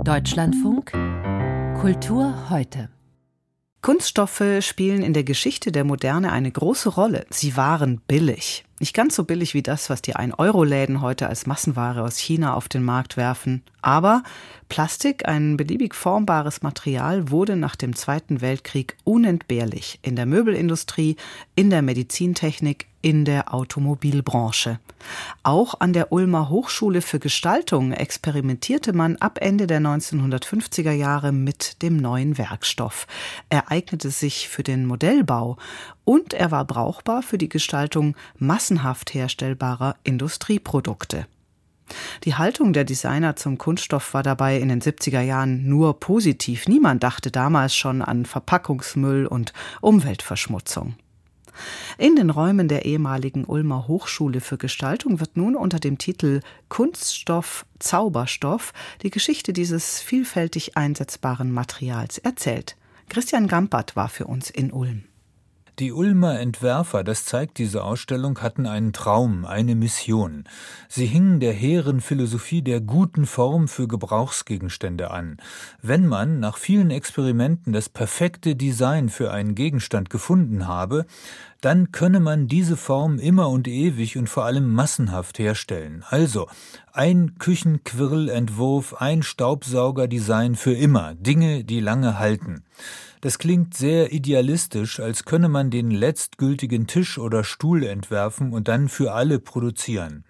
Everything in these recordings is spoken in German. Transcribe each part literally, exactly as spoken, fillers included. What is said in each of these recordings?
Deutschlandfunk Kultur heute. Kunststoffe spielen in der Geschichte der Moderne eine große Rolle. Sie waren billig. Nicht ganz so billig wie das, was die ein-Euro-Läden heute als Massenware aus China auf den Markt werfen. Aber Plastik, ein beliebig formbares Material, wurde nach dem Zweiten Weltkrieg unentbehrlich in der Möbelindustrie, in der Medizintechnik, in der Automobilbranche. Auch an der Ulmer Hochschule für Gestaltung experimentierte man ab Ende der neunzehnhundertfünfziger Jahre mit dem neuen Werkstoff. Er eignete sich für den Modellbau und er war brauchbar für die Gestaltung massenhaft herstellbarer Industrieprodukte. Die Haltung der Designer zum Kunststoff war dabei in den siebziger Jahren nur positiv. Niemand dachte damals schon an Verpackungsmüll und Umweltverschmutzung. In den Räumen der ehemaligen Ulmer Hochschule für Gestaltung wird nun unter dem Titel Kunststoff, Zauberstoff die Geschichte dieses vielfältig einsetzbaren Materials erzählt. Christian Gampert war für uns in Ulm. Die Ulmer Entwerfer, das zeigt diese Ausstellung, hatten einen Traum, eine Mission. Sie hingen der hehren Philosophie der guten Form für Gebrauchsgegenstände an. Wenn man nach vielen Experimenten das perfekte Design für einen Gegenstand gefunden habe, dann könne man diese Form immer und ewig und vor allem massenhaft herstellen. Also ein Küchenquirlentwurf, ein Staubsaugerdesign für immer, Dinge, die lange halten. Das klingt sehr idealistisch, als könne man den letztgültigen Tisch oder Stuhl entwerfen und dann für alle produzieren.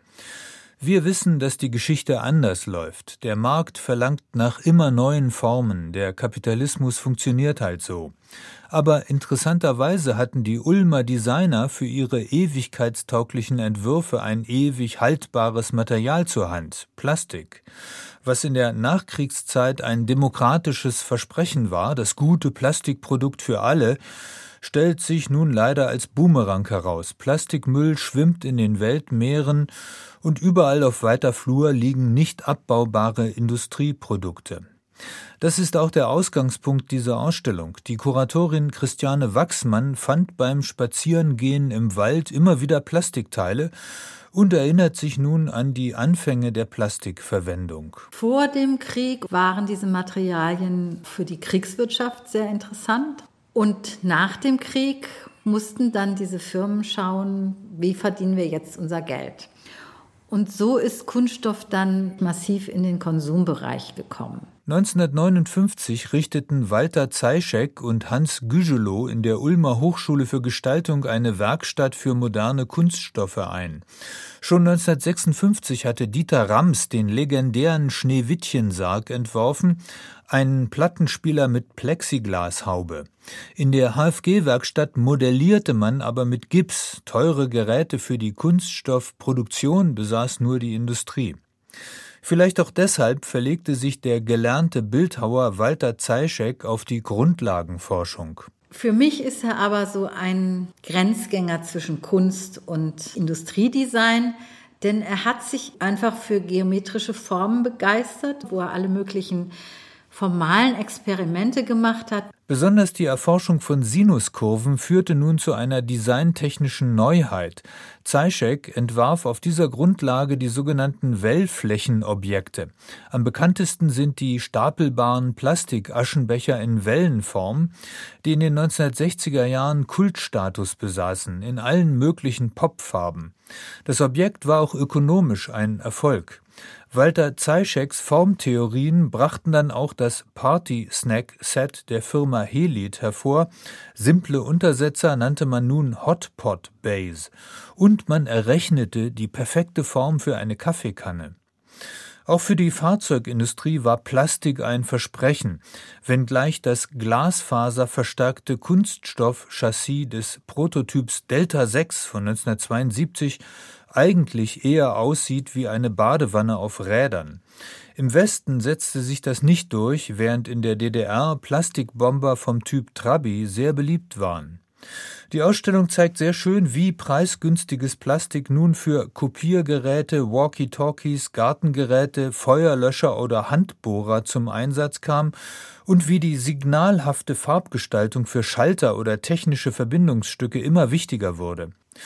Wir wissen, dass die Geschichte anders läuft. Der Markt verlangt nach immer neuen Formen, der Kapitalismus funktioniert halt so. Aber interessanterweise hatten die Ulmer Designer für ihre ewigkeitstauglichen Entwürfe ein ewig haltbares Material zur Hand, Plastik. Was in der Nachkriegszeit ein demokratisches Versprechen war, das gute Plastikprodukt für alle, stellt sich nun leider als Boomerang heraus. Plastikmüll schwimmt in den Weltmeeren und überall auf weiter Flur liegen nicht abbaubare Industrieprodukte. Das ist auch der Ausgangspunkt dieser Ausstellung. Die Kuratorin Christiane Wachsmann fand beim Spazierengehen im Wald immer wieder Plastikteile und erinnert sich nun an die Anfänge der Plastikverwendung. Vor dem Krieg waren diese Materialien für die Kriegswirtschaft sehr interessant. Und nach dem Krieg mussten dann diese Firmen schauen, wie verdienen wir jetzt unser Geld. Und so ist Kunststoff dann massiv in den Konsumbereich gekommen. neunzehnhundertneunundfünfzig richteten Walter Zeischek und Hans Gügelow in der Ulmer Hochschule für Gestaltung eine Werkstatt für moderne Kunststoffe ein. Schon neunzehnhundertsechsundfünfzig hatte Dieter Rams den legendären Schneewittchensarg entworfen, einen Plattenspieler mit Plexiglashaube. In der H F G-Werkstatt modellierte man aber mit Gips. Teure Geräte für die Kunststoffproduktion besaß nur die Industrie. Vielleicht auch deshalb verlegte sich der gelernte Bildhauer Walter Zeischek auf die Grundlagenforschung. Für mich ist er aber so ein Grenzgänger zwischen Kunst und Industriedesign, denn er hat sich einfach für geometrische Formen begeistert, wo er alle möglichen formalen Experimente gemacht hat. Besonders die Erforschung von Sinuskurven führte nun zu einer designtechnischen Neuheit. Zeischek entwarf auf dieser Grundlage die sogenannten Wellflächenobjekte. Am bekanntesten sind die stapelbaren Plastikaschenbecher in Wellenform, die in den neunzehnhundertsechziger Jahren Kultstatus besaßen, in allen möglichen Popfarben. Das Objekt war auch ökonomisch ein Erfolg. Walter Zeischeks Formtheorien brachten dann auch das Party-Snack-Set der Firma Helith hervor. Simple Untersetzer nannte man nun Hotpot Base. Und man errechnete die perfekte Form für eine Kaffeekanne. Auch für die Fahrzeugindustrie war Plastik ein Versprechen, wenngleich das glasfaserverstärkte Kunststoff-Chassis des Prototyps Delta sechs von neunzehnhundertzweiundsiebzig eigentlich eher aussieht wie eine Badewanne auf Rädern. Im Westen setzte sich das nicht durch, während in der D D R Plastikbomber vom Typ Trabi sehr beliebt waren. Die Ausstellung zeigt sehr schön, wie preisgünstiges Plastik nun für Kopiergeräte, Walkie-Talkies, Gartengeräte, Feuerlöscher oder Handbohrer zum Einsatz kam und wie die signalhafte Farbgestaltung für Schalter oder technische Verbindungsstücke immer wichtiger wurde.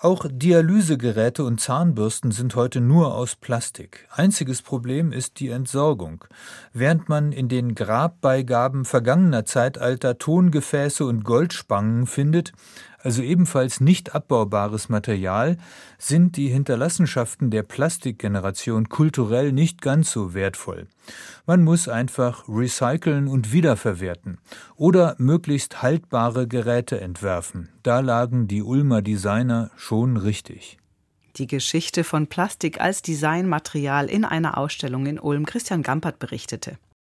Auch Dialysegeräte und Zahnbürsten sind heute nur aus Plastik. Einziges Problem ist die Entsorgung. Während man in den Grabbeigaben vergangener Zeitalter Tongefäße und Goldspangen findet, also ebenfalls nicht abbaubares Material, sind die Hinterlassenschaften der Plastikgeneration kulturell nicht ganz so wertvoll. Man muss einfach recyceln und wiederverwerten oder möglichst haltbare Geräte entwerfen. Da lagen die Ulmer Designer schon richtig. Die Geschichte von Plastik als Designmaterial in einer Ausstellung in Ulm. Christian Gampert berichtete.